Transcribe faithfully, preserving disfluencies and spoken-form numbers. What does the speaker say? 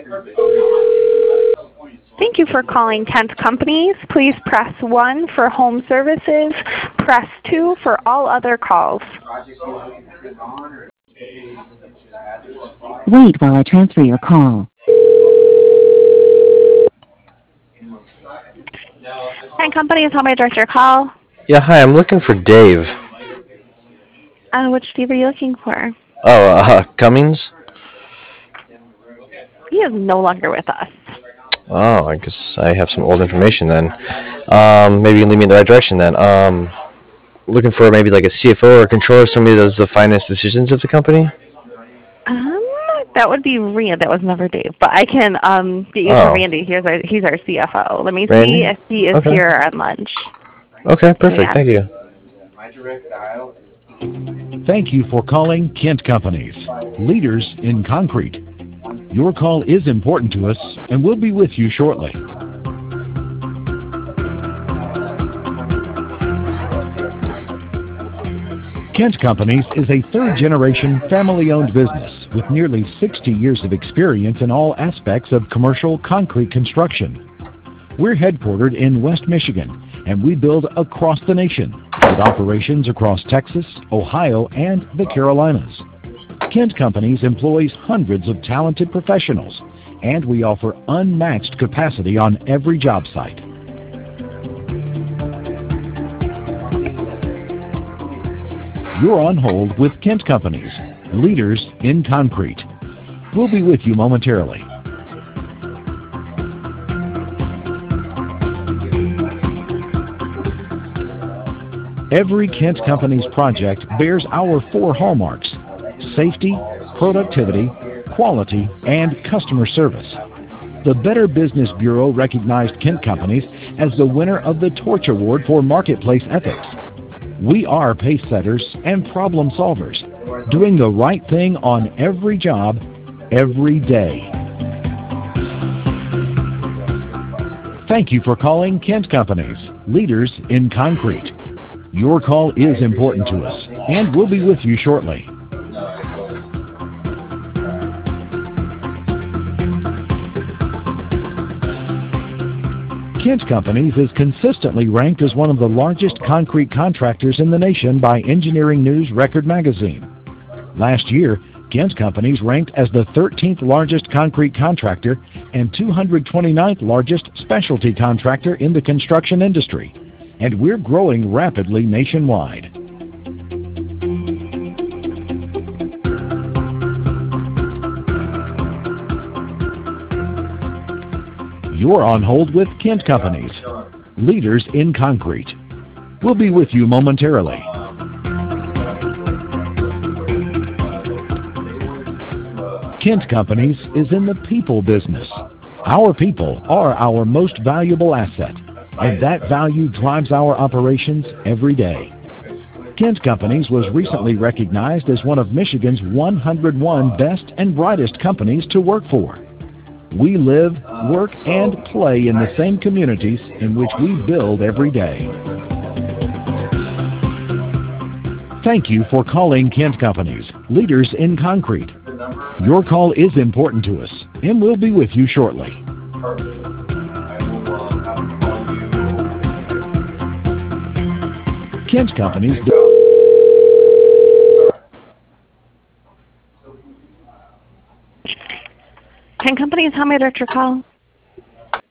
Thank you for calling Kent Companies. Please press one for home services. Press two for all other calls. Wait while I transfer your call. Kent Companies, how may I direct your call? Yeah, hi, I'm looking for Dave. Uh, which Steve are you looking for? Oh, uh, Cummings? He is no longer with us. Oh, I guess I have some old information then. Um, maybe you can lead me in the right direction then. Um, looking for maybe like a C F O or controller, somebody that does the finance decisions of the company? Um, that would be Rand. That was never Dave. But I can um get you to Oh. Randy. He's our, he's our C F O. Let me see Randy? if he is Okay. here on lunch. Okay, Hang perfect. on. Thank you. Thank you for calling Kent Companies, leaders in concrete. Your call is important to us, and we'll be with you shortly. Kent Companies is a third-generation, family-owned business with nearly sixty years of experience in all aspects of commercial concrete construction. We're headquartered in West Michigan, and we build across the nation, with operations across Texas, Ohio, and the Carolinas. Kent Companies employs hundreds of talented professionals, and we offer unmatched capacity on every job site. You're on hold with Kent Companies, leaders in concrete. We'll be with you momentarily. Every Kent Companies project bears our four hallmarks: safety, productivity, quality, and customer service. The Better Business Bureau recognized Kent Companies as the winner of the Torch Award for Marketplace Ethics. We are pace setters and problem solvers, doing the right thing on every job, every day. Thank you for calling Kent Companies, leaders in concrete. Your call is important to us, and we'll be with you shortly. Kent Companies is consistently ranked as one of the largest concrete contractors in the nation by Engineering News-Record magazine. Last year, Kent Companies ranked as the thirteenth largest concrete contractor and two hundred twenty-ninth largest specialty contractor in the construction industry, and we're growing rapidly nationwide. You're on hold with Kent Companies, leaders in concrete. We'll be with you momentarily. Kent Companies is in the people business. Our people are our most valuable asset, and that value drives our operations every day. Kent Companies was recently recognized as one of Michigan's one hundred one best and brightest companies to work for. We live, work, and play in the same communities in which we build every day. Thank you for calling Kent Companies, leaders in concrete. Your call is important to us, and we'll be with you shortly. Kent Companies. Kent Companies, how may I direct your call?